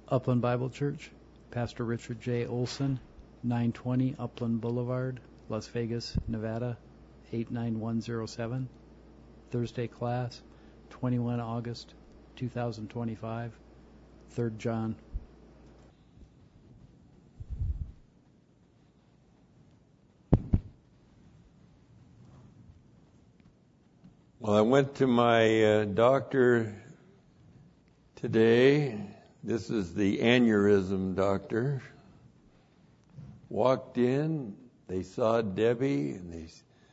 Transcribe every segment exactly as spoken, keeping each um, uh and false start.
Upland Bible Church, Pastor Richard J. Olson, nine twenty Upland Boulevard, Las Vegas, Nevada, eight nine one zero seven. Thursday class, twenty-first of August, two thousand twenty-five, Third John. Well, I went to my uh, doctor today. This is the aneurysm doctor. Walked in, they saw Debbie, and they,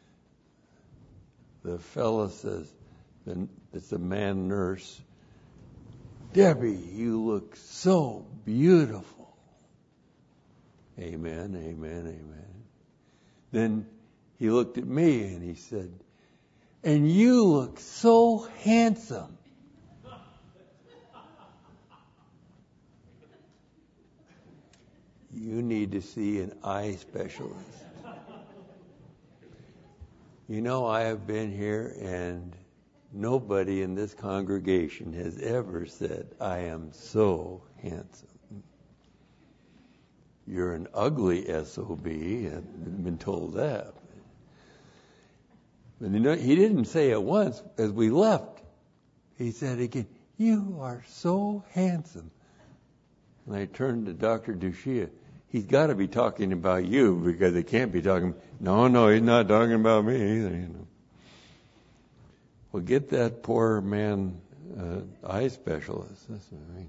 the fella says, it's a man nurse, "Debbie, you look so beautiful." Amen, amen, amen. Then he looked at me and he said, "And you look so handsome." You need to see an eye specialist. You know, I have been here and nobody in this congregation has ever said, "I am so handsome." You're an ugly S O B. I've been told that. But you know, he didn't say it once as we left. He said again, "You are so handsome." And I turned to Doctor Dushia. He's got to be talking about you because he can't be talking. No, no, he's not talking about me either. You know. Well, get that poor man uh, eye specialist. That's what I mean.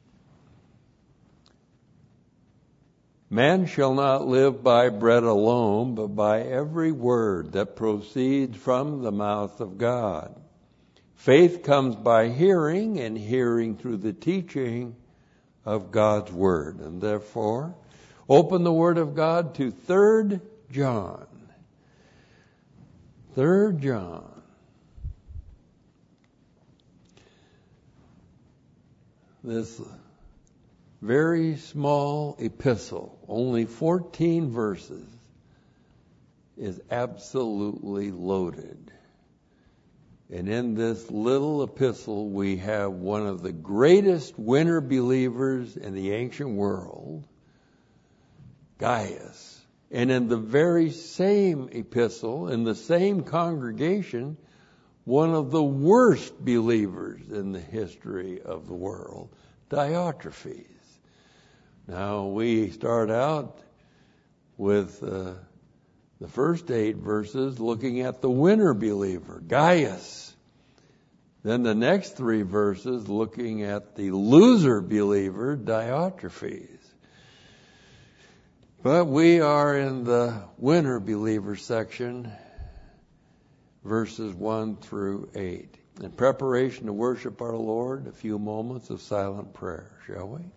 Man shall not live by bread alone, but by every word that proceeds from the mouth of God. Faith comes by hearing, and hearing through the teaching of God's Word. And therefore, open the Word of God to Third John. Third John. This very small epistle, only fourteen verses, is absolutely loaded. And in this little epistle, we have one of the greatest winter believers in the ancient world, Gaius. And in the very same epistle, in the same congregation, one of the worst believers in the history of the world, Diotrephes. Now, we start out with uh, the first eight verses looking at the winner believer, Gaius. Then the next three verses looking at the loser believer, Diotrephes. But we are in the winner believer section, verses one through eight. In preparation to worship our Lord, a few moments of silent prayer, shall we?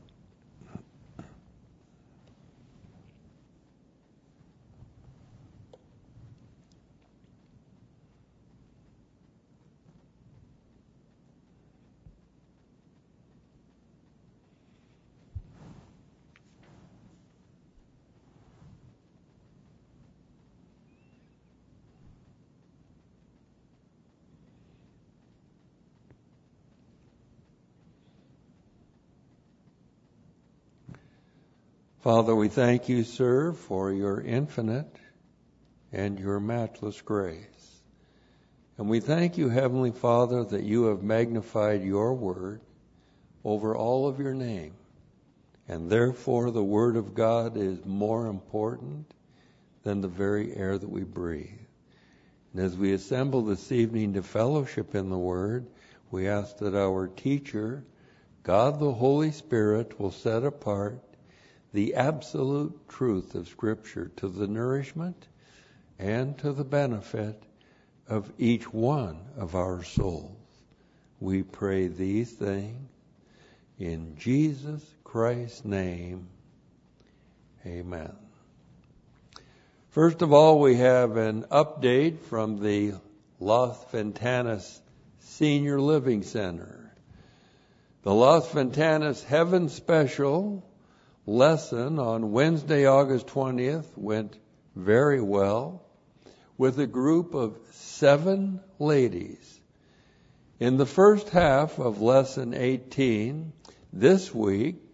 Father, we thank you, sir, for your infinite and your matchless grace. And we thank you, Heavenly Father, that you have magnified your word over all of your name. And therefore the word of God is more important than the very air that we breathe. And as we assemble this evening to fellowship in the word, we ask that our teacher, God the Holy Spirit, will set apart the absolute truth of Scripture to the nourishment and to the benefit of each one of our souls. We pray these things in Jesus Christ's name. Amen. First of all, we have an update from the Los Ventanas Senior Living Center. The Los Ventanas Heaven Special lesson on Wednesday, August twentieth went very well with a group of seven ladies. In the first half of lesson eighteen, this week,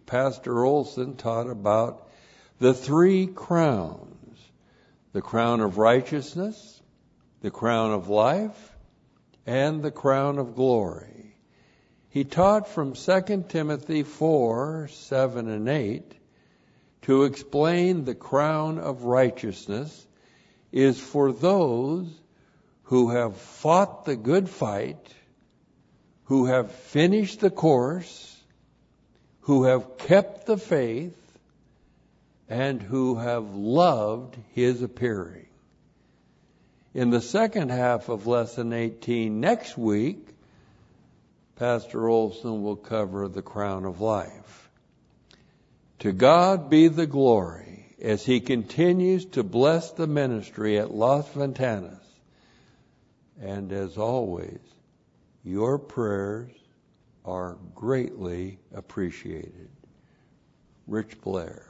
Pastor Olson taught about the three crowns: the crown of righteousness, the crown of life, and the crown of glory. He taught from Second Timothy four, seven, and eight to explain the crown of righteousness is for those who have fought the good fight, who have finished the course, who have kept the faith, and who have loved His appearing. In the second half of Lesson eighteen next week, Pastor Olson will cover the crown of life. To God be the glory as He continues to bless the ministry at Las Ventanas. And as always, your prayers are greatly appreciated. Rich Blair.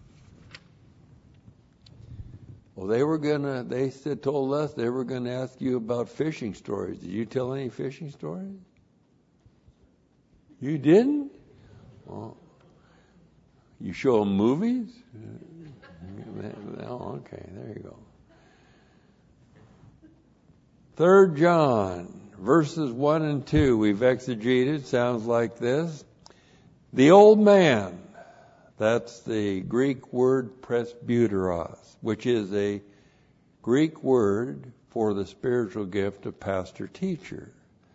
Well, they were gonna, they said, told us they were gonna ask you about fishing stories. Did you tell any fishing stories? You didn't? Well, you show them movies? Oh, okay, there you go. Third John, verses one and two, we've exegeted, sounds like this. The old man, that's the Greek word presbyteros, which is a Greek word for the spiritual gift of pastor-teacher.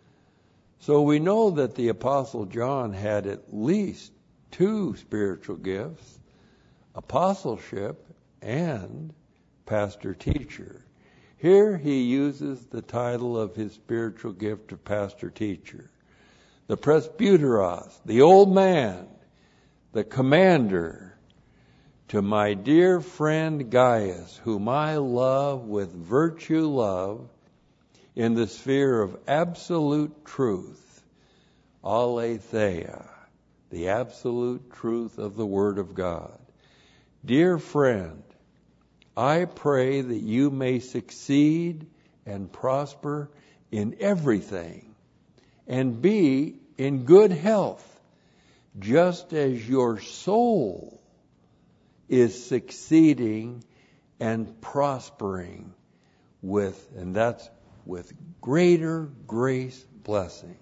So we know that the Apostle John had at least two spiritual gifts, apostleship and pastor-teacher. Here he uses the title of his spiritual gift of pastor-teacher. The presbyteros, the old man, the commander, to my dear friend Gaius, whom I love with virtue love in the sphere of absolute truth, aletheia, the absolute truth of the Word of God. Dear friend, I pray that you may succeed and prosper in everything and be in good health, just as your soul is succeeding and prospering with, and that's with greater grace blessings.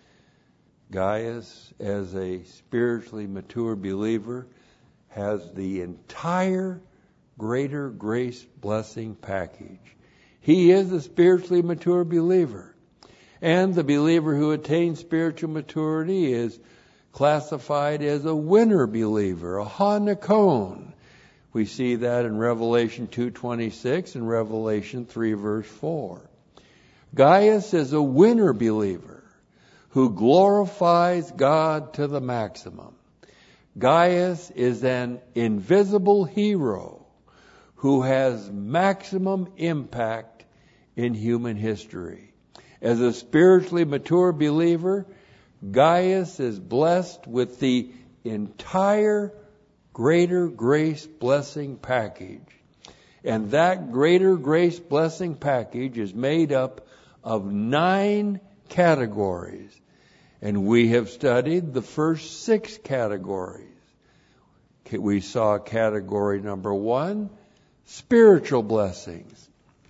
Gaius, as a spiritually mature believer, has the entire greater grace blessing package. He is a spiritually mature believer. And the believer who attains spiritual maturity is classified as a winner believer, a hanakon. We see that in Revelation two twenty-six and Revelation three verse four. Gaius is a winner believer who glorifies God to the maximum. Gaius is an invisible hero who has maximum impact in human history. As a spiritually mature believer, Gaius is blessed with the entire greater grace blessing package. And that greater grace blessing package is made up of nine categories. And we have studied the first six categories. We saw category number one, spiritual blessings.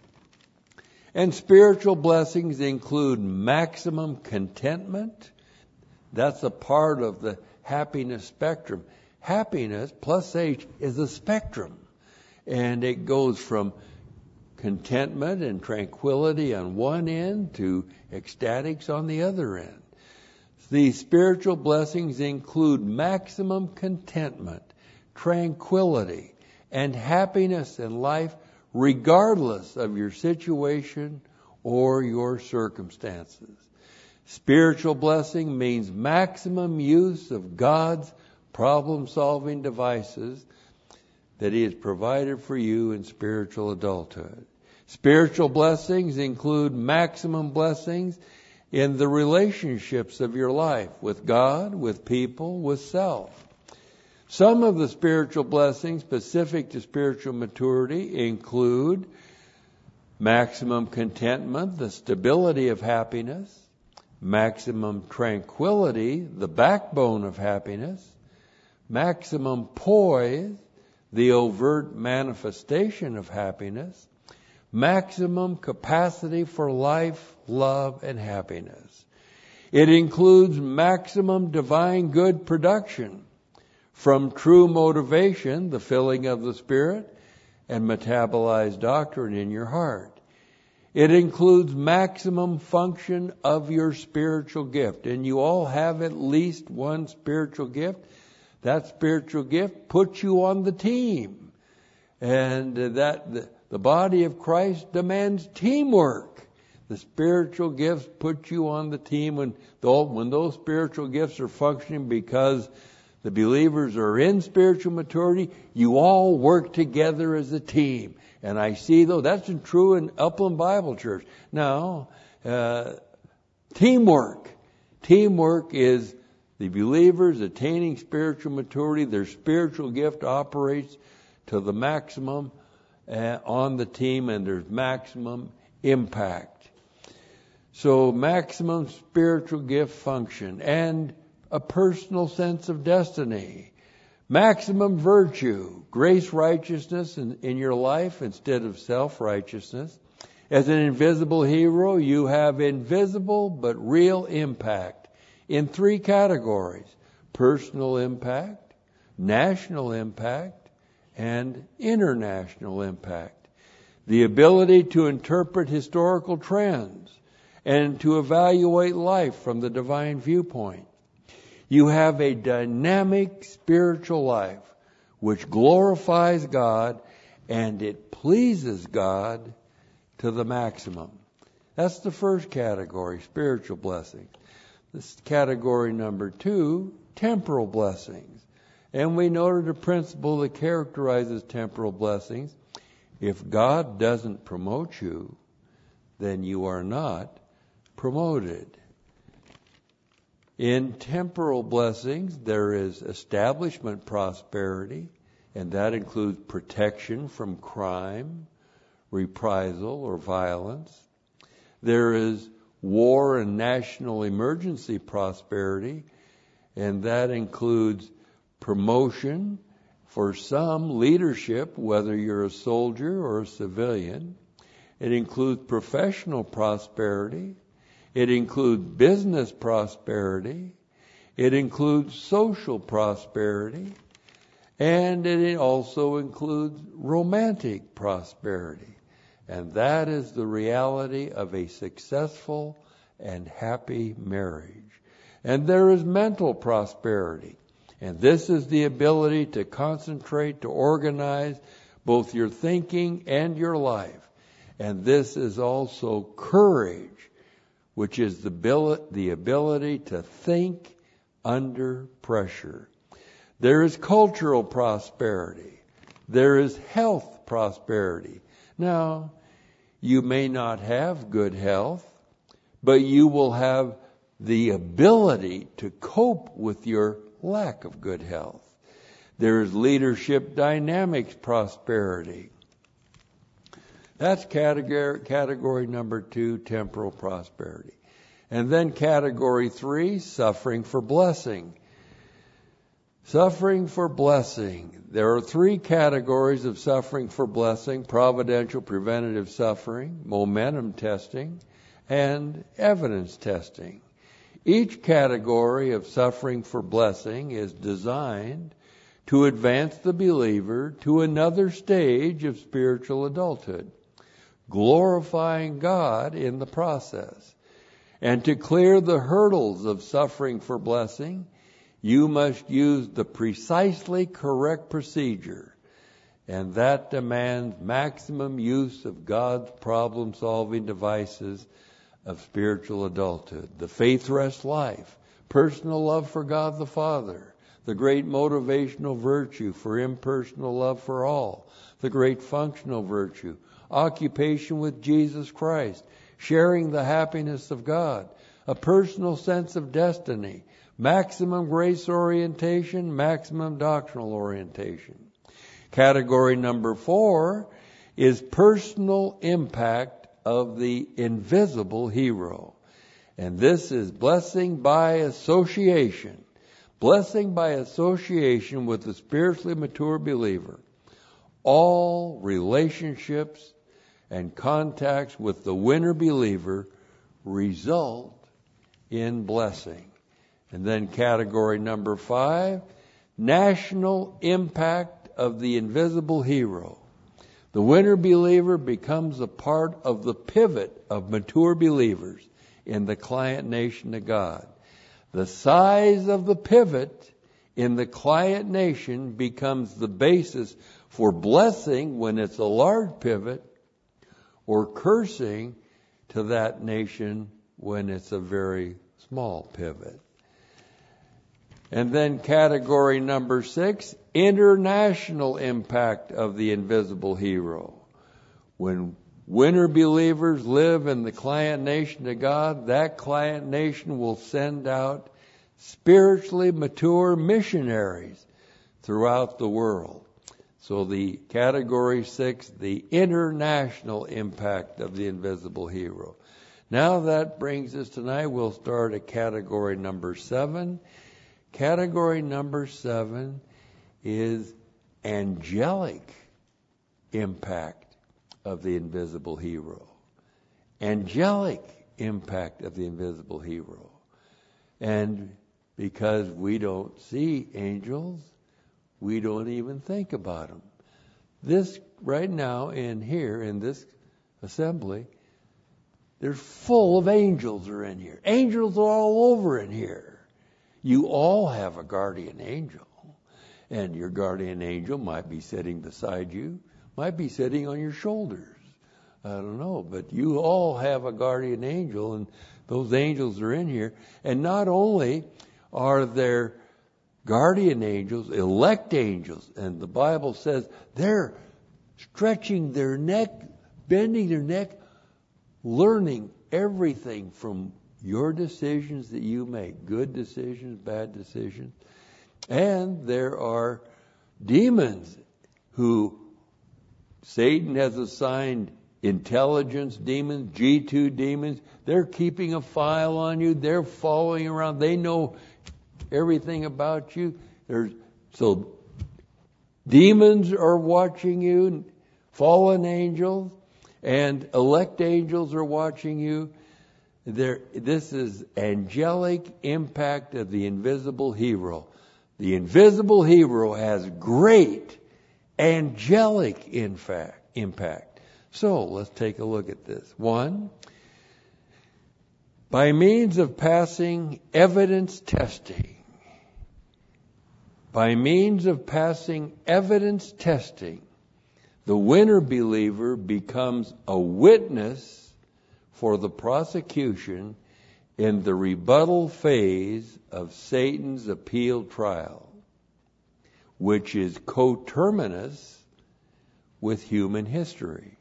And spiritual blessings include maximum contentment. That's a part of the happiness spectrum. Happiness plus H is a spectrum. And it goes from contentment and tranquility on one end to ecstatics on the other end. These spiritual blessings include maximum contentment, tranquility, and happiness in life, regardless of your situation or your circumstances. Spiritual blessing means maximum use of God's problem-solving devices that He has provided for you in spiritual adulthood. Spiritual blessings include maximum blessings in the relationships of your life with God, with people, with self. Some of the spiritual blessings specific to spiritual maturity include maximum contentment, the stability of happiness, maximum tranquility, the backbone of happiness, maximum poise, the overt manifestation of happiness, maximum capacity for life, love, and happiness. It includes maximum divine good production from true motivation, the filling of the Spirit, and metabolized doctrine in your heart. It includes maximum function of your spiritual gift. And you all have at least one spiritual gift. That spiritual gift puts you on the team. And that the, the body of Christ demands teamwork. The spiritual gifts put you on the team when, when those spiritual gifts are functioning because the believers are in spiritual maturity. You all work together as a team. And I see, though, that's true in Upland Bible Church. Now, uh, teamwork. Teamwork is the believers attaining spiritual maturity. Their spiritual gift operates to the maximum uh, on the team, and there's maximum impact. So, maximum spiritual gift function and a personal sense of destiny. Maximum virtue, grace righteousness in, in your life instead of self-righteousness. As an invisible hero, you have invisible but real impact in three categories: personal impact, national impact, and international impact. The ability to interpret historical trends and to evaluate life from the divine viewpoint. You have a dynamic spiritual life which glorifies God and it pleases God to the maximum. That's the first category, spiritual blessings. This category number two, temporal blessings. And we noted a principle that characterizes temporal blessings. If God doesn't promote you, then you are not promoted. In temporal blessings, there is establishment prosperity, and that includes protection from crime, reprisal, or violence. There is war and national emergency prosperity, and that includes promotion for some leadership, whether you're a soldier or a civilian. It includes professional prosperity. It includes business prosperity. It includes social prosperity. And it also includes romantic prosperity. And that is the reality of a successful and happy marriage. And there is mental prosperity. And this is the ability to concentrate, to organize both your thinking and your life. And this is also courage, which is the ability to think under pressure. There is cultural prosperity. There is health prosperity. Now, you may not have good health, but you will have the ability to cope with your lack of good health. There is leadership dynamics prosperity. That's category, category number two, temporal prosperity. And then category three, suffering for blessing. Suffering for blessing. There are three categories of suffering for blessing: providential preventative suffering, momentum testing, and evidence testing. Each category of suffering for blessing is designed to advance the believer to another stage of spiritual adulthood, glorifying God in the process. And to clear the hurdles of suffering for blessing, you must use the precisely correct procedure, and that demands maximum use of God's problem-solving devices of spiritual adulthood. The faith rest life, personal love for God the Father, the great motivational virtue for impersonal love for all, the great functional virtue, occupation with Jesus Christ, sharing the happiness of God, a personal sense of destiny, maximum grace orientation, maximum doctrinal orientation. Category number four is personal impact of the invisible hero. And this is blessing by association. Blessing by association with the spiritually mature believer. All relationships and contacts with the winner believer result in blessing. And then category number five, national impact of the invisible hero. The winner believer becomes a part of the pivot of mature believers in the client nation of God. The size of the pivot in the client nation becomes the basis for blessing when it's a large pivot, or cursing to that nation when it's a very small pivot. And then category number six, international impact of the invisible hero. When winner believers live in the client nation of God, that client nation will send out spiritually mature missionaries throughout the world. So the category six, the international impact of the invisible hero. Now that brings us tonight, we'll start at category number seven. Category number seven is angelic impact of the invisible hero. Angelic impact of the invisible hero. And because we don't see angels, we don't even think about them. This, right now, in here, in this assembly, they're full of angels are in here. Angels are all over in here. You all have a guardian angel. And your guardian angel might be sitting beside you, might be sitting on your shoulders. I don't know, but you all have a guardian angel, and those angels are in here. And not only are there guardian angels, elect angels, and the Bible says they're stretching their neck, bending their neck, learning everything from your decisions that you make, good decisions, bad decisions. And there are demons who Satan has assigned intelligence demons, G two demons. They're keeping a file on you. They're following around. They know everything about you. There's, so demons are watching you, fallen angels, and elect angels are watching you. There, this is angelic impact of the invisible hero. The invisible hero has great angelic in fact, impact. So let's take a look at this. One, by means of passing evidence testing, by means of passing evidence testing, the winner believer becomes a witness for the prosecution in the rebuttal phase of Satan's appeal trial, which is coterminous with human history.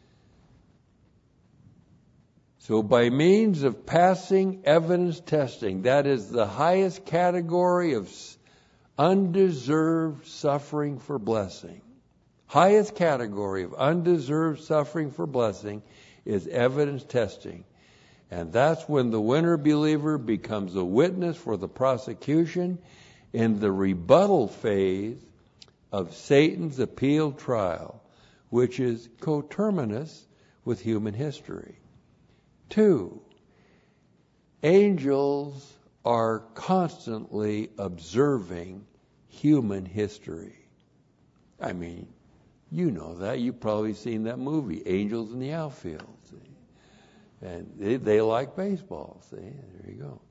So by means of passing evidence testing, that is the highest category of undeserved suffering for blessing. Highest category of undeserved suffering for blessing is evidence testing. And that's when the winner believer becomes a witness for the prosecution in the rebuttal phase of Satan's appeal trial, which is coterminous with human history. Two, angels are constantly observing human history. I mean, you know that. You've probably seen that movie, Angels in the Outfield. See? And they, they like baseball. See? There you go.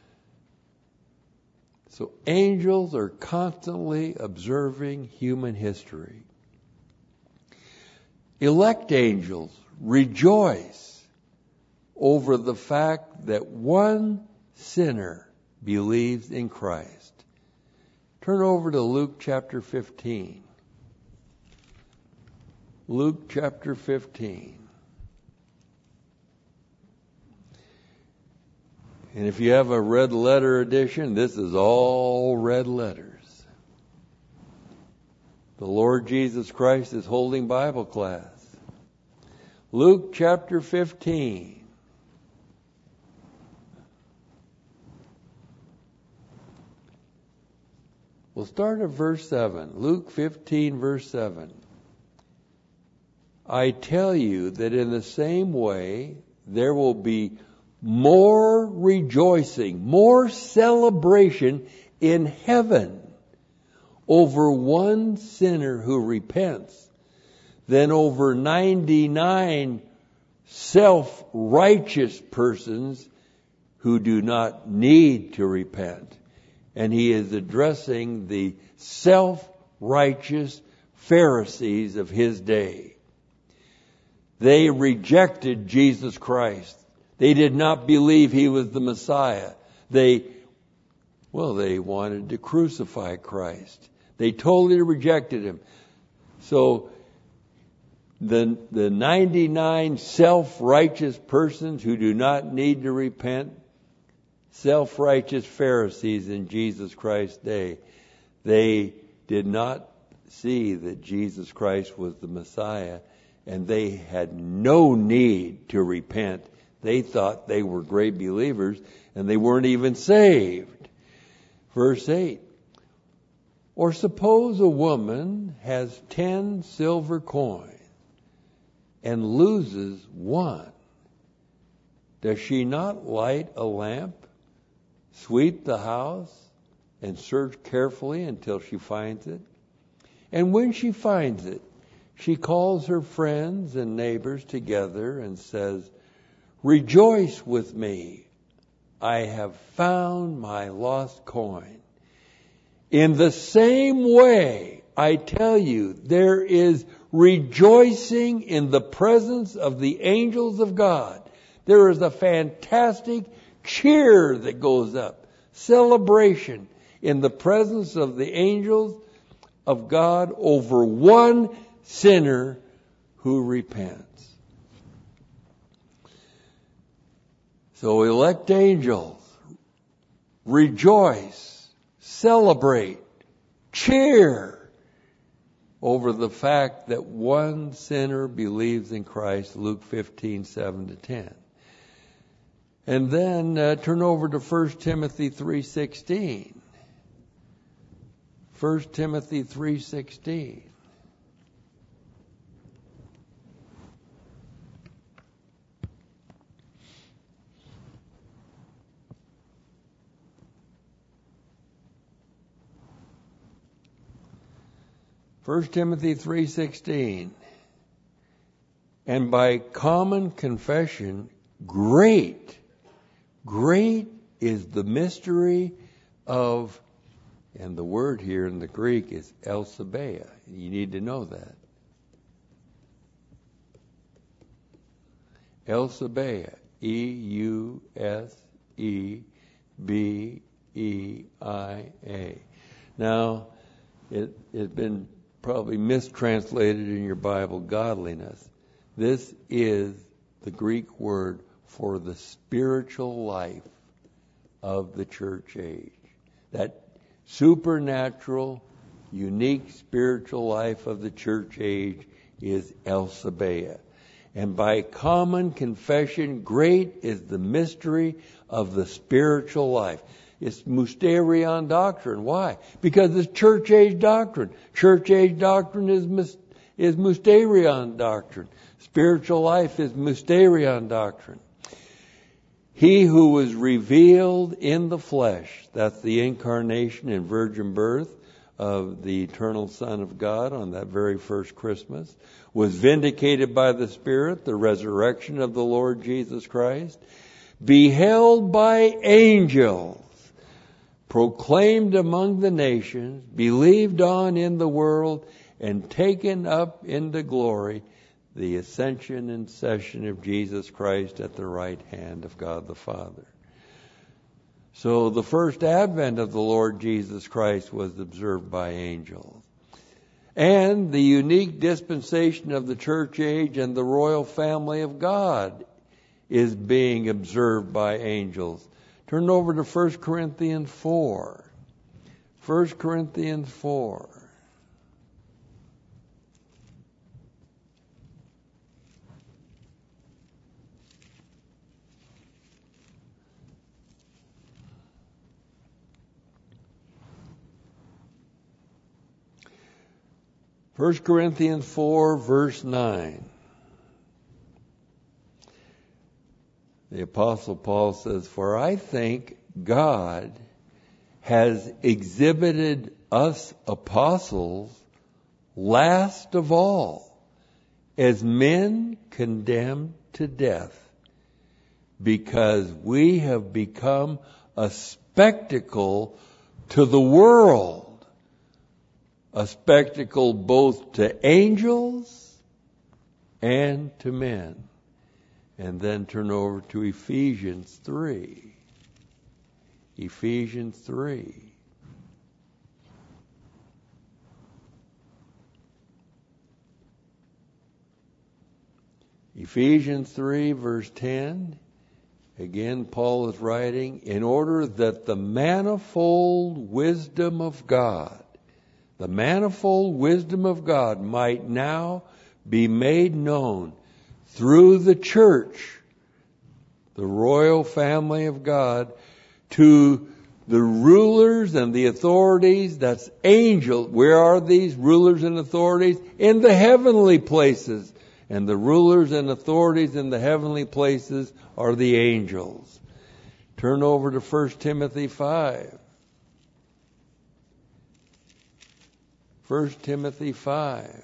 So angels are constantly observing human history. Elect angels rejoice over the fact that one sinner believes in Christ. Turn over to Luke chapter fifteen. Luke chapter fifteen. And if you have a red letter edition, this is all red letters. The Lord Jesus Christ is holding Bible class. Luke chapter fifteen. We'll start at verse seven. Luke fifteen, verse seven. I tell you that in the same way there will be more rejoicing, more celebration in heaven over one sinner who repents than over ninety-nine self-righteous persons who do not need to repent. And he is addressing the self-righteous Pharisees of his day. They rejected Jesus Christ. They did not believe he was the Messiah. They, well, they wanted to crucify Christ. They totally rejected him. So the, the ninety-nine self-righteous persons who do not need to repent, self-righteous Pharisees in Jesus Christ's day, they did not see that Jesus Christ was the Messiah, and they had no need to repent. They thought they were great believers, and they weren't even saved. Verse eight. Or suppose a woman has ten silver coins and loses one. Does she not light a lamp, sweep the house, and search carefully until she finds it? And when she finds it, she calls her friends and neighbors together and says, "Rejoice with me, I have found my lost coin." In the same way, I tell you, there is rejoicing in the presence of the angels of God. There is a fantastic cheer that goes up, celebration in the presence of the angels of God over one sinner who repents. So elect angels, rejoice, celebrate, cheer over the fact that one sinner believes in Christ, Luke fifteen, seven to ten. And then uh, turn over to First Timothy three sixteen. First Timothy three sixteen. First Timothy three sixteen. And by common confession, great, great is the mystery of, and the word here in the Greek is Elsabeia. You need to know that. Elsabeia. E U S E B E I A. Now, it has been probably mistranslated in your Bible, godliness. This is the Greek word for the spiritual life of the church age. That supernatural, unique spiritual life of the church age is Elsabeia. And by common confession, great is the mystery of the spiritual life. It's mysterion doctrine. Why? Because it's church age doctrine. Church age doctrine is mis- is mysterion doctrine. Spiritual life is mysterion doctrine. He who was revealed in the flesh, that's the incarnation and virgin birth of the eternal Son of God on that very first Christmas, was vindicated by the Spirit, the resurrection of the Lord Jesus Christ, beheld by angels, proclaimed among the nations, believed on in the world, and taken up into glory, the ascension and session of Jesus Christ at the right hand of God the Father. So the first advent of the Lord Jesus Christ was observed by angels. And the unique dispensation of the church age and the royal family of God is being observed by angels. Turn over to First Corinthians four. First Corinthians four. First Corinthians four, verse nine. The Apostle Paul says, "For I think God has exhibited us apostles last of all, as men condemned to death, because we have become a spectacle to the world, a spectacle both to angels and to men." And then turn over to Ephesians three. Ephesians three. Ephesians three, verse ten. Again, Paul is writing, "In order that the manifold wisdom of God, the manifold wisdom of God might now be made known through the church," the royal family of God, "to the rulers and the authorities," that's angels. Where are these rulers and authorities? In the heavenly places. And the rulers and authorities in the heavenly places are the angels. Turn over to First Timothy five. First Timothy five.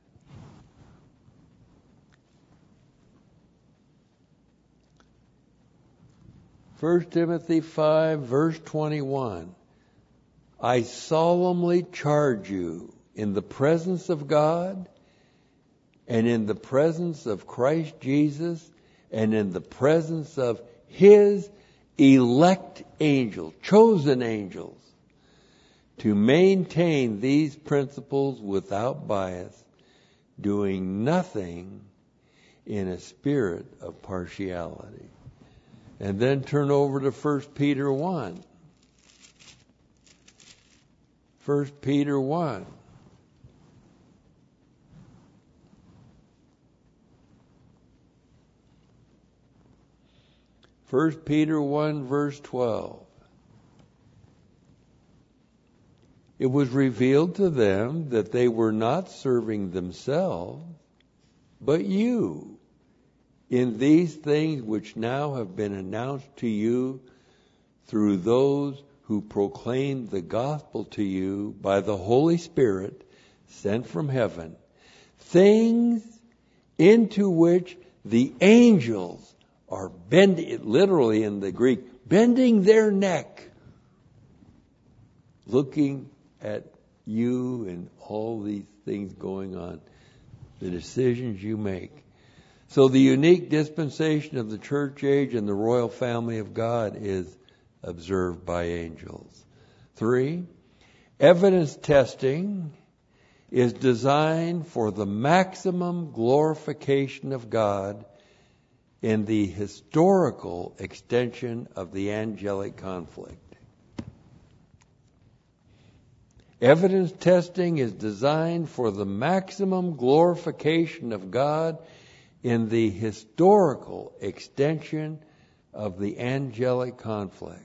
First Timothy five, verse twenty-one. "I solemnly charge you in the presence of God and in the presence of Christ Jesus and in the presence of His elect angels," chosen angels, "to maintain these principles without bias, doing nothing in a spirit of partiality." And then turn over to First Peter one. First Peter one. First Peter one, verse twelve. "It was revealed to them that they were not serving themselves, but you, in these things which now have been announced to you through those who proclaim the gospel to you by the Holy Spirit sent from heaven, things into which the angels are bending," literally in the Greek, bending their neck, looking at you and all these things going on, the decisions you make. So the unique dispensation of the church age and the royal family of God is observed by angels. Three, evidence testing is designed for the maximum glorification of God in the historical extension of the angelic conflict. Evidence testing is designed for the maximum glorification of God in the historical extension of the angelic conflict.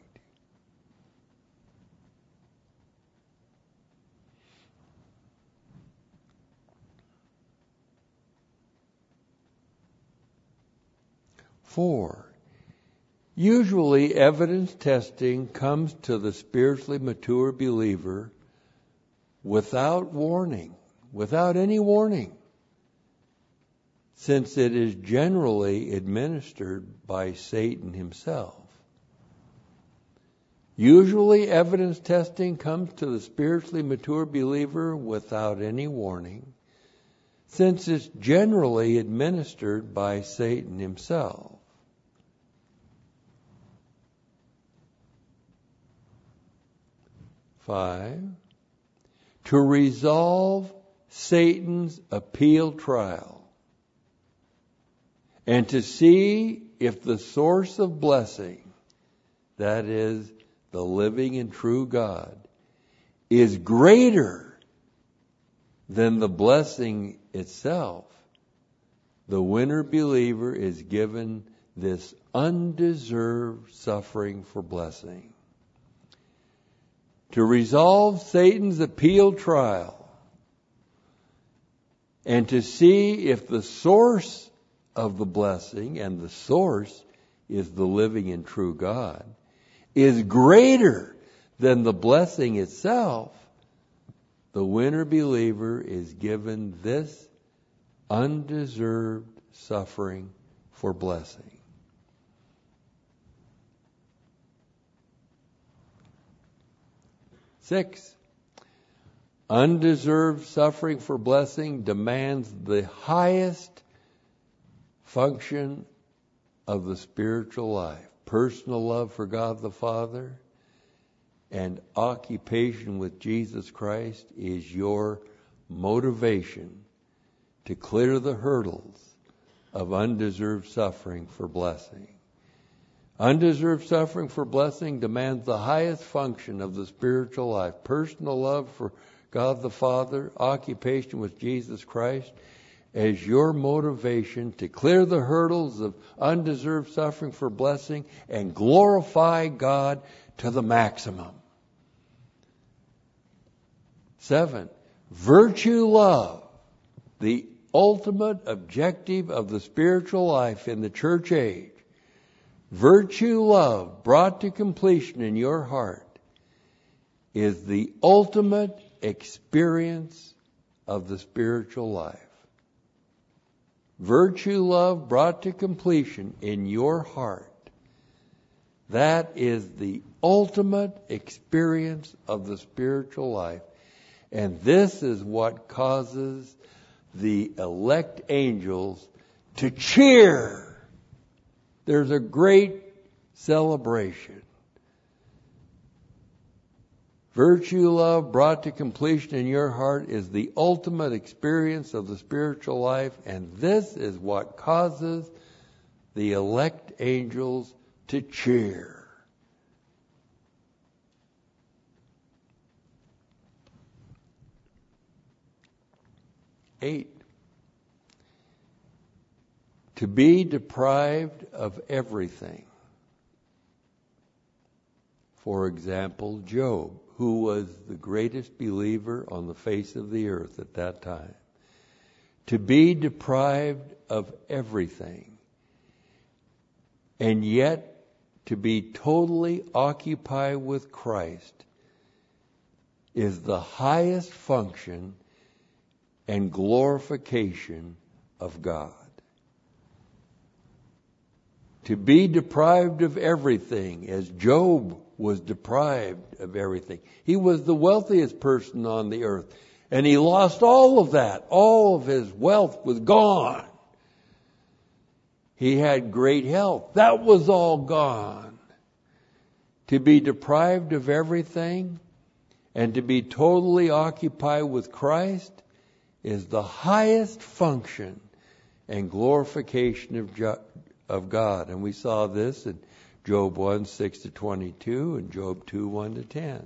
Four, usually evidence testing comes to the spiritually mature believer without warning, without any warning, since it is generally administered by Satan himself. Usually evidence testing comes to the spiritually mature believer without any warning, since it's generally administered by Satan himself. Five, to resolve Satan's appeal trial and to see if the source of blessing, that is, the living and true God, is greater than the blessing itself, the winner believer is given this undeserved suffering for blessing. To resolve Satan's appeal trial and to see if the source of the blessing, and the source is the living and true God, is greater than the blessing itself, the winner believer is given this undeserved suffering for blessing. Six, undeserved suffering for blessing demands the highest function of the spiritual life. Personal love for God the Father and occupation with Jesus Christ is your motivation to clear the hurdles of undeserved suffering for blessing. Undeserved suffering for blessing demands the highest function of the spiritual life. Personal love for God the Father, occupation with Jesus Christ, as your motivation to clear the hurdles of undeserved suffering for blessing and glorify God to the maximum. Seven, virtue love, the ultimate objective of the spiritual life in the church age. Virtue love brought to completion in your heart is the ultimate experience of the spiritual life. Virtue love brought to completion in your heart. That is the ultimate experience of the spiritual life. And this is what causes the elect angels to cheer. There's a great celebration. Virtue love brought to completion in your heart is the ultimate experience of the spiritual life, and this is what causes the elect angels to cheer. Eight, to be deprived of everything. For example, Job, who was the greatest believer on the face of the earth at that time. To be deprived of everything, and yet to be totally occupied with Christ, is the highest function and glorification of God. To be deprived of everything, as Job was deprived of everything. He was the wealthiest person on the earth, and he lost all of that. All of his wealth was gone. He had great health. That was all gone. To be deprived of everything and to be totally occupied with Christ is the highest function and glorification of jo- of God. And we saw this in Job one, six to twenty-two and Job two, one to ten.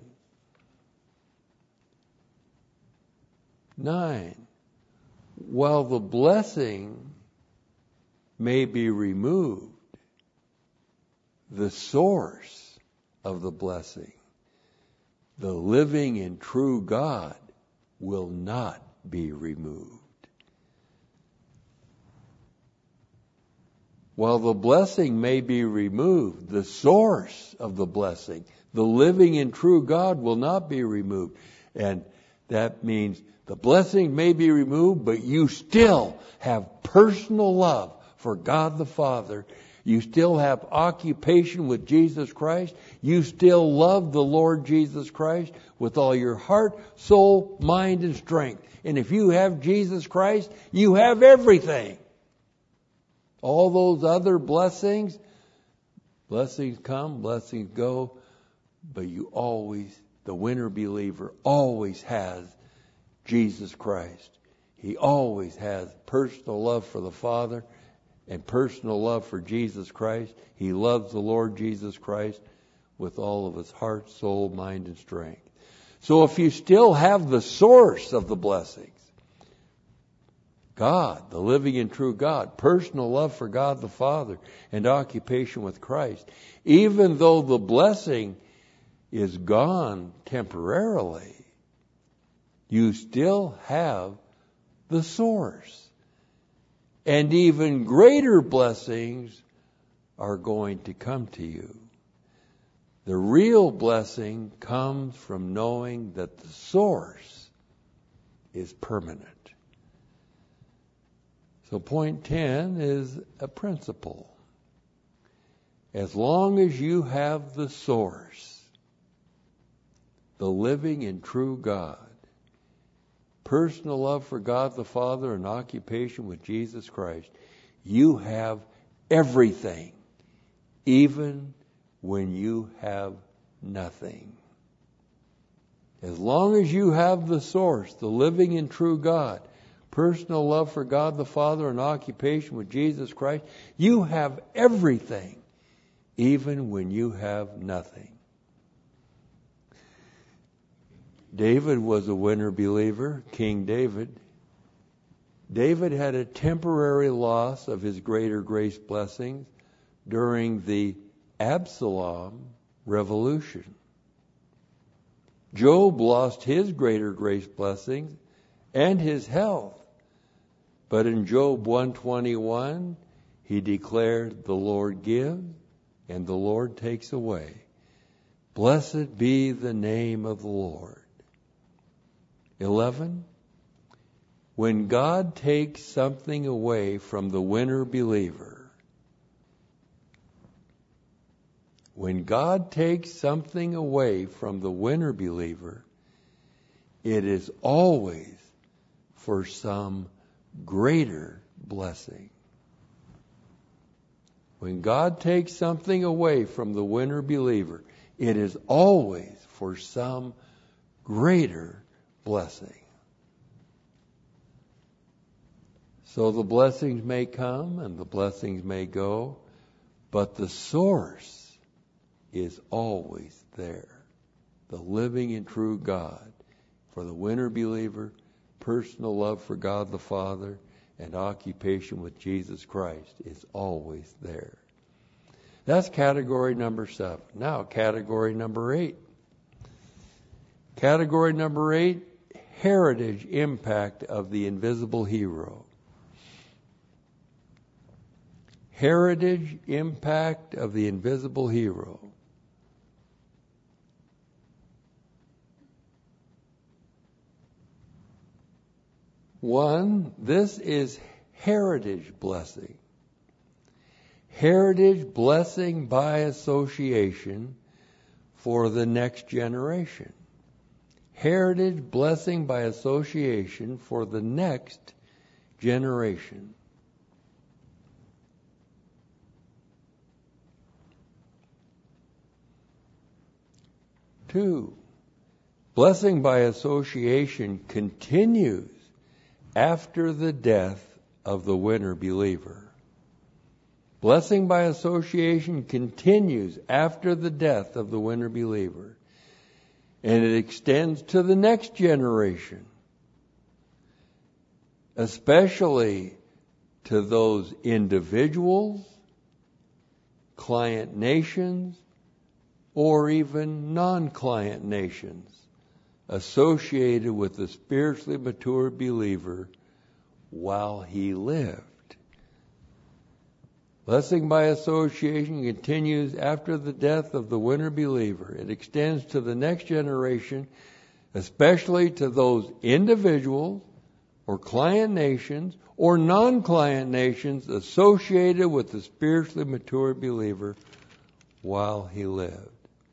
Nine, while the blessing may be removed, the source of the blessing, the living and true God, will not be removed. While the blessing may be removed, the source of the blessing, the living and true God, will not be removed. And that means the blessing may be removed, but you still have personal love for God the Father. You still have occupation with Jesus Christ. You still love the Lord Jesus Christ with all your heart, soul, mind, and strength. And if you have Jesus Christ, you have everything. All those other blessings, blessings come, blessings go, but you always, the winner believer, always has Jesus Christ. He always has personal love for the Father and personal love for Jesus Christ. He loves the Lord Jesus Christ with all of his heart, soul, mind, and strength. So if you still have the source of the blessings, God, the living and true God, personal love for God the Father, and occupation with Christ, even though the blessing is gone temporarily, you still have the source. And even greater blessings are going to come to you. The real blessing comes from knowing that the source is permanent. So point ten is a principle. As long as you have the source, the living and true God, personal love for God the Father and occupation with Jesus Christ, you have everything, even when you have nothing. As long as you have the source, the living and true God, personal love for God the Father and occupation with Jesus Christ, you have everything, even when you have nothing. David was a winner believer, King David. David had a temporary loss of his greater grace blessings during the Absalom revolution. Job lost his greater grace blessings and his health. But in Job one twenty-one, he declared, the Lord gives and the Lord takes away. Blessed be the name of the Lord. eleven. When God takes something away from the winner believer, when God takes something away from the winner believer, it is always for some greater blessing. When God takes something away from the winner believer, it is always for some greater blessing. So the blessings may come and the blessings may go, but the source is always there. The living and true God. For the winner believer, personal love for God the Father and occupation with Jesus Christ is always there. That's category number seven. Now, category number eight. Category number eight, heritage impact of the invisible hero. Heritage impact of the invisible hero. One, this is heritage blessing. Heritage blessing by association for the next generation. Heritage blessing by association for the next generation. Two, blessing by association continues after the death of the winner believer. Blessing by association continues after the death of the winner believer. And it extends to the next generation, especially to those individuals, client nations, or even non-client nations associated with the spiritually mature believer while he lived. Blessing by association continues after the death of the winner believer. It extends to the next generation, especially to those individuals or client nations or non-client nations associated with the spiritually mature believer while he lived.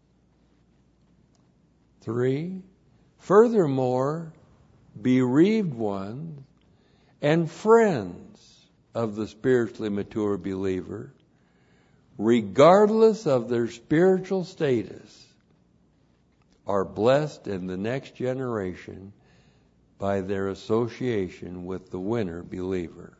Three, furthermore, bereaved ones and friends of the spiritually mature believer, regardless of their spiritual status, are blessed in the next generation by their association with the winner believer.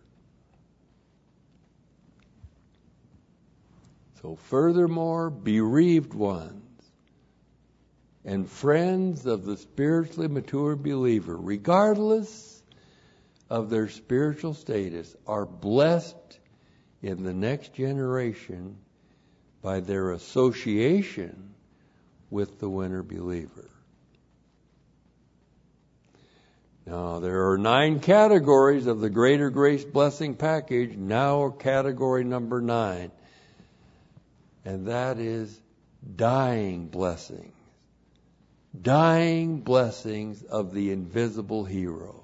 So furthermore, bereaved ones and friends of the spiritually mature believer, regardless of their spiritual status, are blessed in the next generation by their association with the winner believer. Now, there are nine categories of the Greater Grace Blessing Package. Now, category number nine. And that is dying blessings. Dying blessings of the invisible hero.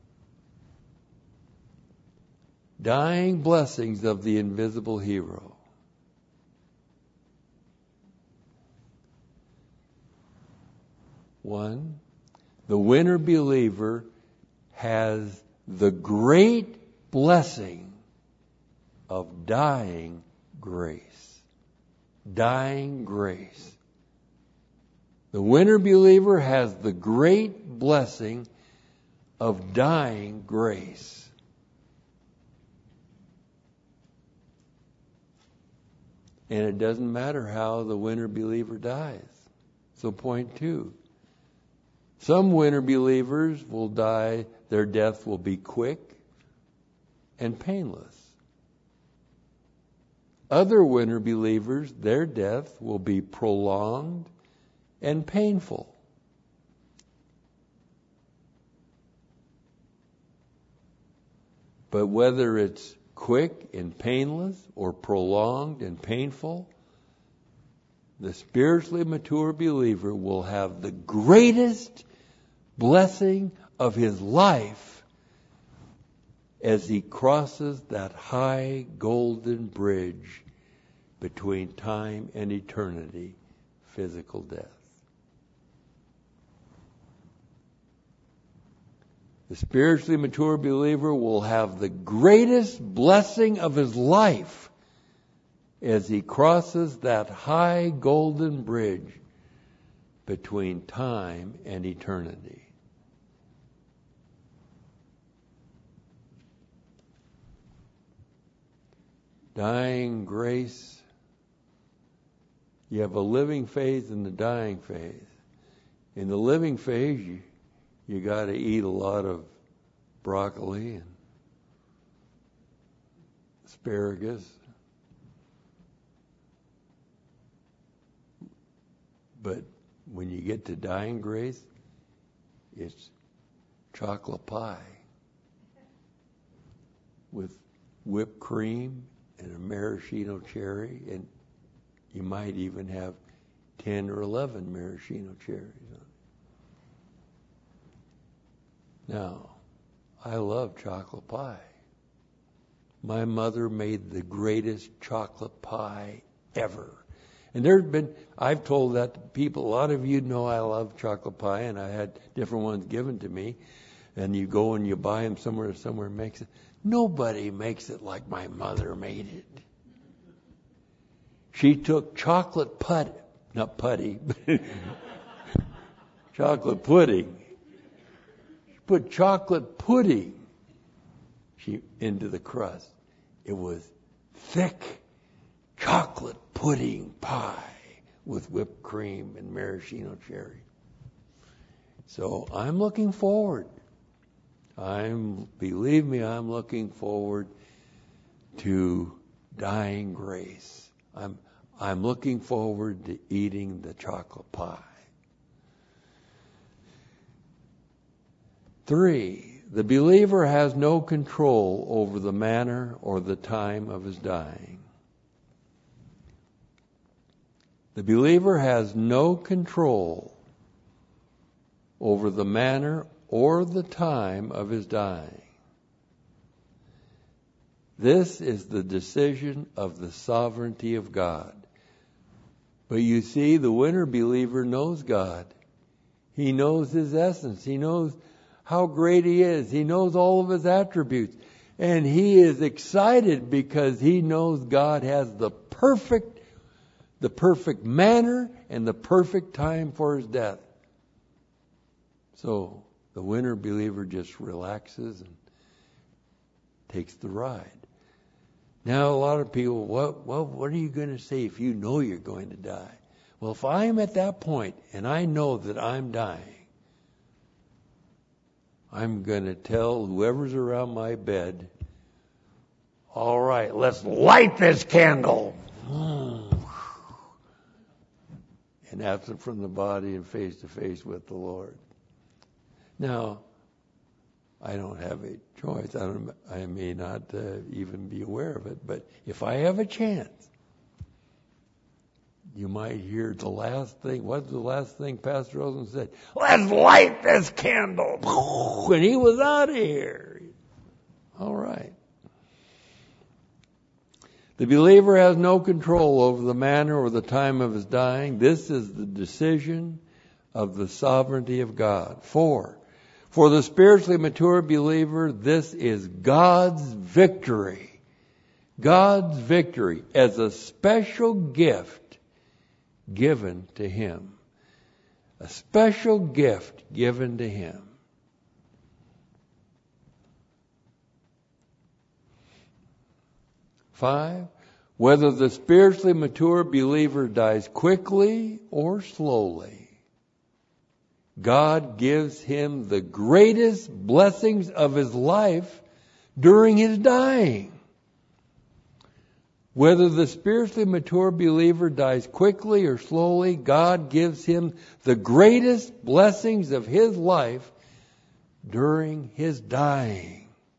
Dying blessings of the invisible hero. One, the winner believer has the great blessing of dying grace. Dying grace. The winner believer has the great blessing of dying grace. And it doesn't matter how the winner believer dies. So point two. Some winner believers will die, their death will be quick and painless. Other winner believers, their death will be prolonged and painful. But whether it's quick and painless or prolonged and painful, the spiritually mature believer will have the greatest blessing of his life as he crosses that high golden bridge between time and eternity, physical death. The spiritually mature believer will have the greatest blessing of his life as he crosses that high golden bridge between time and eternity. Dying grace. You have a living phase and the dying phase. In the living phase, you, you got to eat a lot of broccoli and asparagus. But when you get to dying grace, it's chocolate pie with whipped cream and a maraschino cherry, and you might even have ten or eleven maraschino cherries on it. Now, I love chocolate pie. My mother made the greatest chocolate pie ever. And there's been, I've told that to people. A lot of you know I love chocolate pie, and I had different ones given to me. And you go and you buy them somewhere, somewhere makes it. Nobody makes it like my mother made it. She took chocolate putty, not putty, but chocolate pudding. She put chocolate pudding she, into the crust. It was thick chocolate pudding pie with whipped cream and maraschino cherry. So I'm looking forward. I'm, believe me, I'm looking forward to dying grace. I'm, I'm looking forward to eating the chocolate pie. Three, the believer has no control over the manner or the time of his dying. The believer has no control over the manner or the time of his dying. This is the decision of the sovereignty of God. But you see, the winner believer knows God. He knows His essence. He knows how great He is. He knows all of His attributes. And he is excited because he knows God has the perfect, the perfect manner and the perfect time for his death. So, the winner believer just relaxes and takes the ride. Now, a lot of people, what, what, what are you going to say if you know you're going to die? Well, if I am at that point and I know that I'm dying, I'm going to tell whoever's around my bed, all right, let's light this candle. And absent from the body and face to face with the Lord. Now, I don't have a choice. I, don't, I may not uh, even be aware of it. But if I have a chance, you might hear the last thing. What's the last thing Pastor Olson said? Let's light this candle. And he was out of here. All right. The believer has no control over the manner or the time of his dying. This is the decision of the sovereignty of God. Four, for the spiritually mature believer, this is God's victory. God's victory as a special gift given to him. A special gift given to him. Five, whether the spiritually mature believer dies quickly or slowly, God gives him the greatest blessings of his life during his dying. Whether the spiritually mature believer dies quickly or slowly, God gives him the greatest blessings of his life during his dying.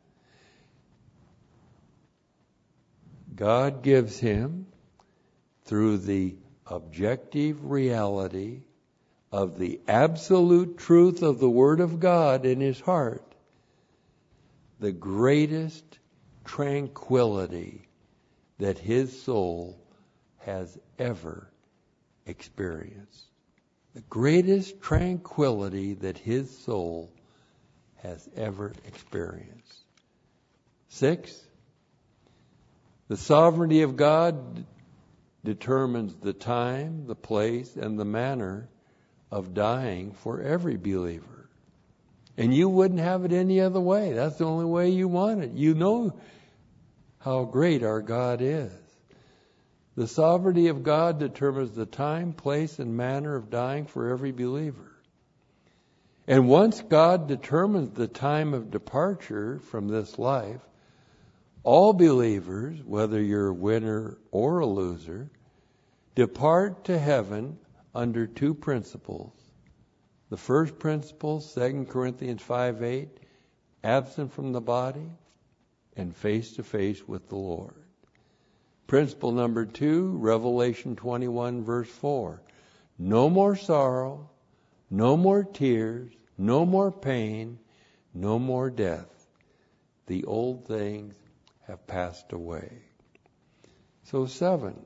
God gives him, through the objective reality of the absolute truth of the Word of God in his heart, the greatest tranquility that his soul has ever experienced. The greatest tranquility that his soul has ever experienced. Six, the sovereignty of God determines the time, the place, and the manner of dying for every believer. And you wouldn't have it any other way. That's the only way you want it. You know how great our God is. The sovereignty of God determines the time, place, and manner of dying for every believer. And once God determines the time of departure from this life, all believers, whether you're a winner or a loser, depart to heaven under two principles. The first principle, Second Corinthians five eight, absent from the body and face to face with the Lord. Principle number two, Revelation twenty-one verse four. No more sorrow, no more tears, no more pain, no more death. The old things have passed away. So seven,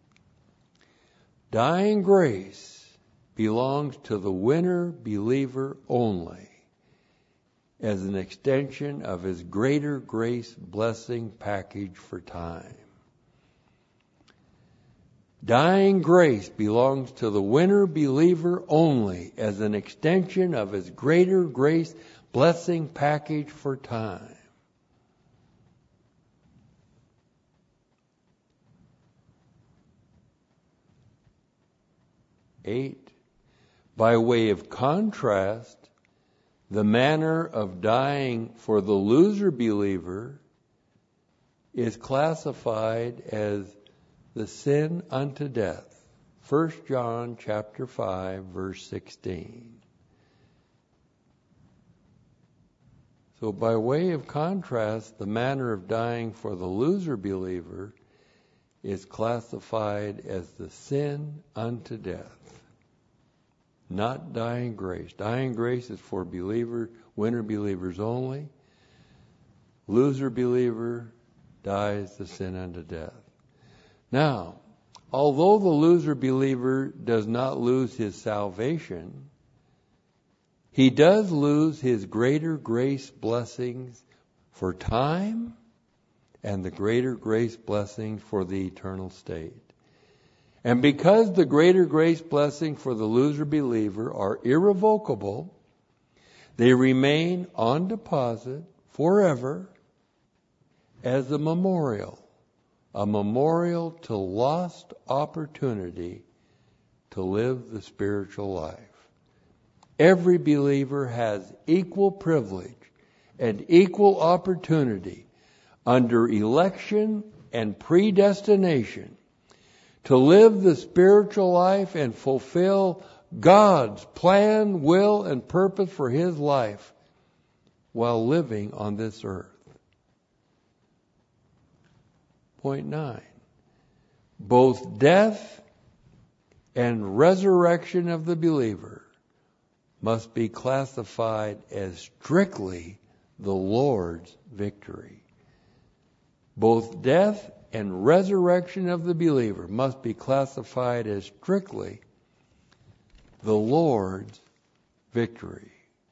dying grace belongs to the winner believer only as an extension of his greater grace blessing package for time. Dying grace belongs to the winner believer only as an extension of his greater grace blessing package for time. Eight, by way of contrast, the manner of dying for the loser believer is classified as the sin unto death. First John chapter five verse sixteen. So by way of contrast, the manner of dying for the loser believer is classified as the sin unto death. Not dying grace. Dying grace is for believer, winner believers only. Loser believer dies the sin unto death. Now, although the loser believer does not lose his salvation, he does lose his greater grace blessings for time and the greater grace blessings for the eternal state. And because the greater grace blessing for the loser believer are irrevocable, they remain on deposit forever as a memorial, a memorial to lost opportunity to live the spiritual life. Every believer has equal privilege and equal opportunity under election and predestination to live the spiritual life and fulfill God's plan, will, and purpose for his life while living on this earth. Point nine. Both death and resurrection of the believer must be classified as strictly the Lord's victory. Both death and resurrection of the believer must be classified as strictly the Lord's victory.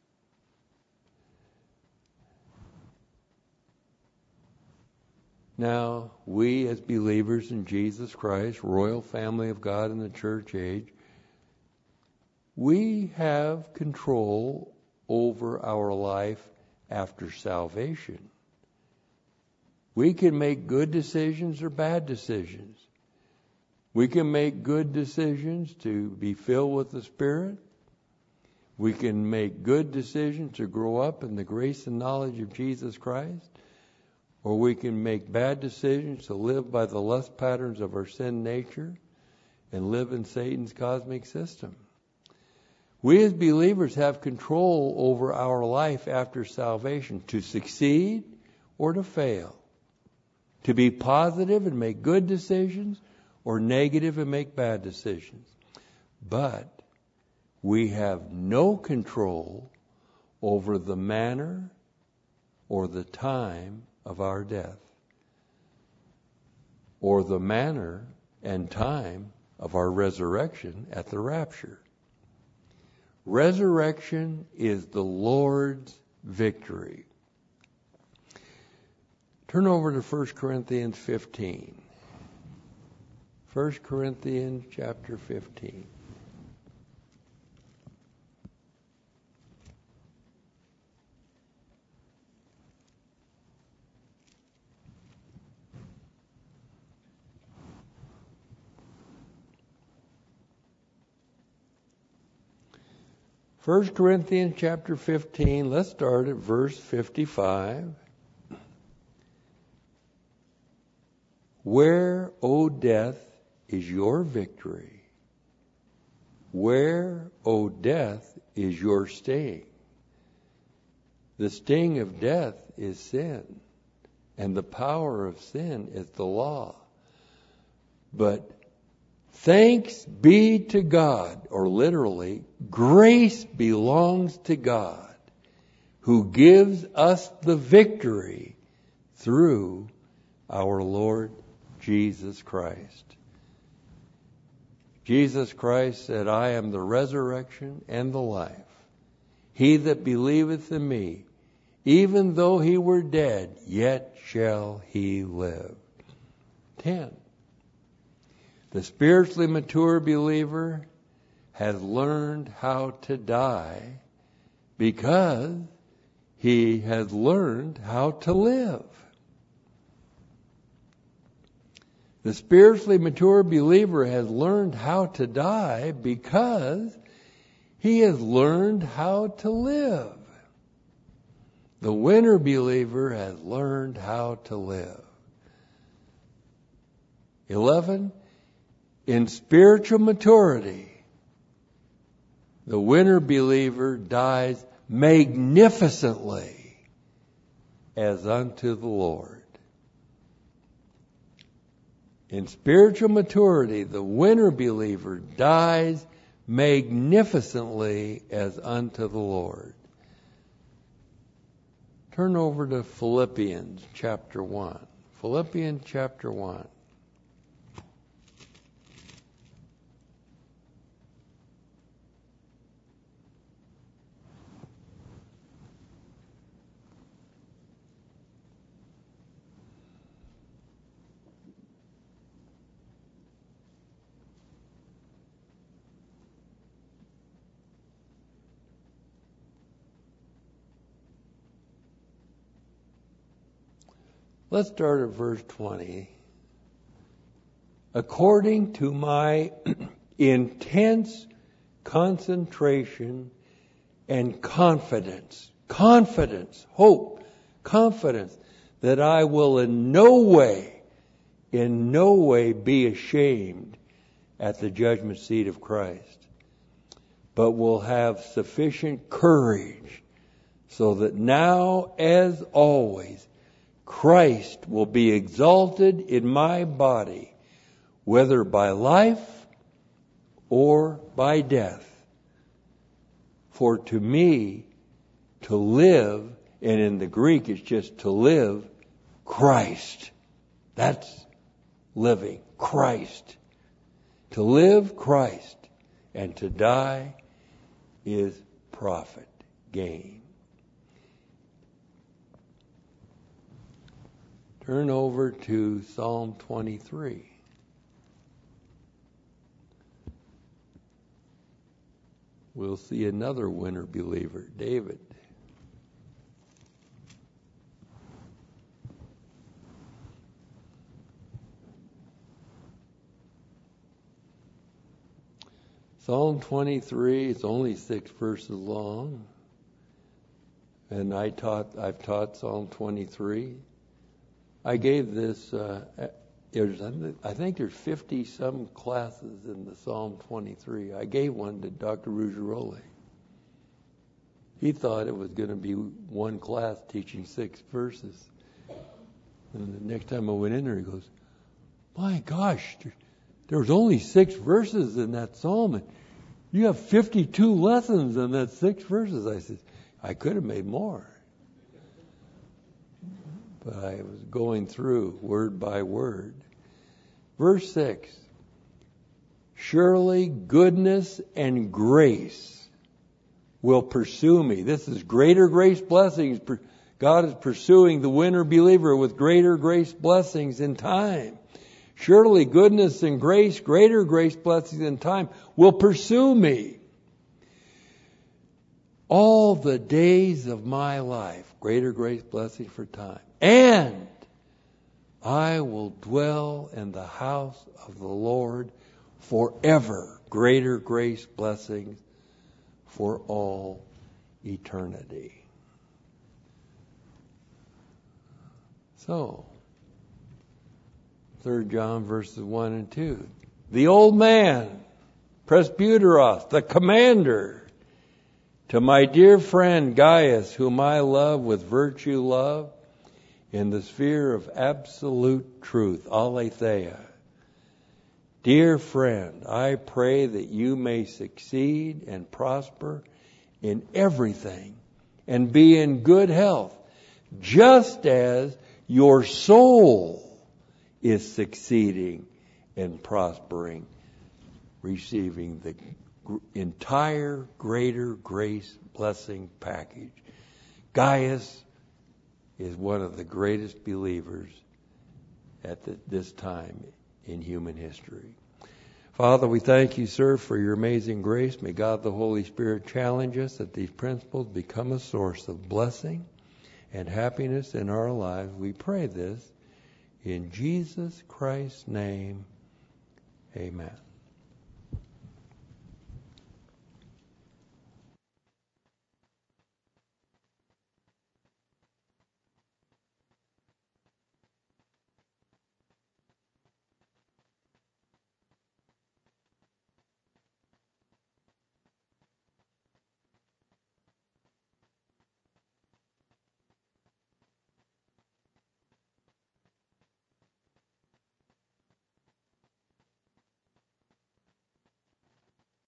Now, we as believers in Jesus Christ, royal family of God in the church age, we have control over our life after salvation. We can make good decisions or bad decisions. We can make good decisions to be filled with the Spirit. We can make good decisions to grow up in the grace and knowledge of Jesus Christ. Or we can make bad decisions to live by the lust patterns of our sin nature and live in Satan's cosmic system. We as believers have control over our life after salvation to succeed or to fail, to be positive and make good decisions or negative and make bad decisions. But we have no control over the manner or the time of our death, or the manner and time of our resurrection at the rapture. Resurrection is the Lord's victory. Turn over to First Corinthians fifteen. First Corinthians chapter fifteen. First Corinthians chapter fifteen, let's start at verse fifty-five. Where, O death, is your victory? Where, O death, is your sting? The sting of death is sin, and the power of sin is the law. But thanks be to God, or literally, grace belongs to God, who gives us the victory through our Lord Jesus Christ. Jesus Christ said, I am the resurrection and the life. He that believeth in me, even though he were dead, yet shall he live. Ten. The spiritually mature believer has learned how to die because he has learned how to live. The spiritually mature believer has learned how to die because he has learned how to live. The winner believer has learned how to live. Eleven. In spiritual maturity, the winner believer dies magnificently as unto the Lord. In spiritual maturity, the winner believer dies magnificently as unto the Lord. Turn over to Philippians chapter one. Philippians chapter one. Let's start at verse twenty. According to my intense concentration and confidence, confidence, hope, confidence that I will in no way, in no way be ashamed at the judgment seat of Christ, but will have sufficient courage so that now, as always, Christ will be exalted in my body, whether by life or by death. For to me, to live, and in the Greek it's just to live, Christ. That's living, Christ. To live, Christ, and to die is profit, gain. Turn over to Psalm twenty-three. We'll see another winner believer, David. Psalm twenty-three, it's only six verses long. And I taught, I've taught Psalm twenty-three. I gave this, uh, there's, I think there's fifty some classes in the Psalm twenty-three. I gave one to Doctor Ruggiero. He thought it was going to be one class teaching six verses. And the next time I went in there, he goes, my gosh, there, there was only six verses in that psalm. And you have fifty-two lessons in that six verses. I said, I could have made more. But I was going through word by word. Verse six. Surely goodness and grace will pursue me. This is greater grace blessings. God is pursuing the winner believer with greater grace blessings in time. Surely goodness and grace, greater grace blessings in time, will pursue me all the days of my life. Greater grace blessings for time. And I will dwell in the house of the Lord forever. Greater grace blessings for all eternity. So, Third John verses one and two. The old man, presbyteros, the commander, to my dear friend Gaius, whom I love with virtue love, in the sphere of absolute truth, aletheia. Dear friend, I pray that you may succeed and prosper in everything and be in good health, just as your soul is succeeding and prospering, receiving the entire greater grace blessing package. Gaius is one of the greatest believers at the, this time in human history. Father, we thank you, sir, for your amazing grace. May God the Holy Spirit challenge us that these principles become a source of blessing and happiness in our lives. We pray this in Jesus Christ's name. Amen.